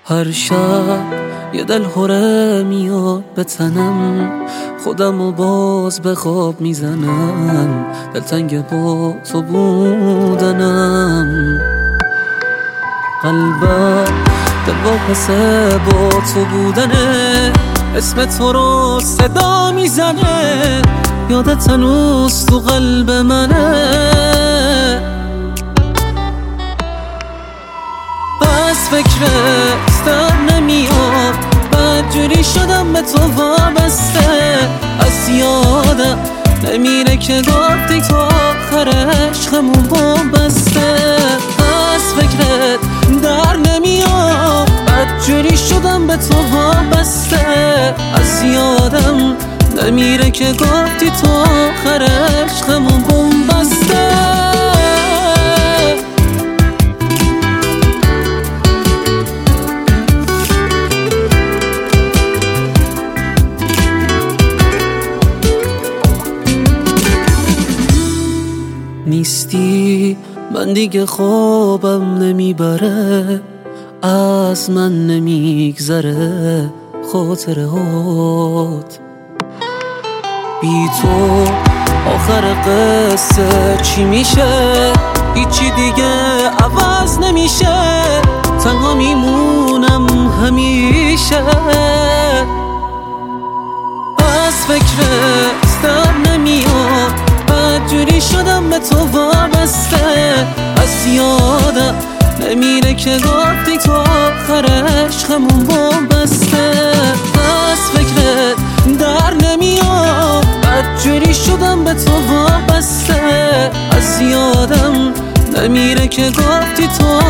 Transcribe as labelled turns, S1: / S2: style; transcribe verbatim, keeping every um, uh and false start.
S1: هر شب یه دل هره میاد به تنم، خودم و باز به خواب میزنم، دلتنگ با تو بودنم. قلبم دل واپسه با تو بودنه، اسم تو رو صدا میزنه، یادت هنوز تو قلب منه. بس فکرت در نمیاد، بدجوری شدم به تو وابسته، از یادم نمیره که گفتی تو آخر عشقمون بسته. بس فکرت در نمیاد، بدجوری شدم به تو وابسته، از یادم نمیره که گفتی تو آخر عشقمون بسته. نیستی من دیگه خوابم نمیبره، از من نمیگذره خاطرهات. بی تو آخر قصه چی میشه؟ هیچی دیگه عوض نمیشه، تنها میمونم همیشه. از فکرت در نمیاد، بدجوری شدم به تو وابسته، از یادم نمیره که گفتی تو آخر عشقمون بسته. از فکرت در نمیاد، بدجوری شدم به تو وابسته، از یادم نمیره که گفتی تو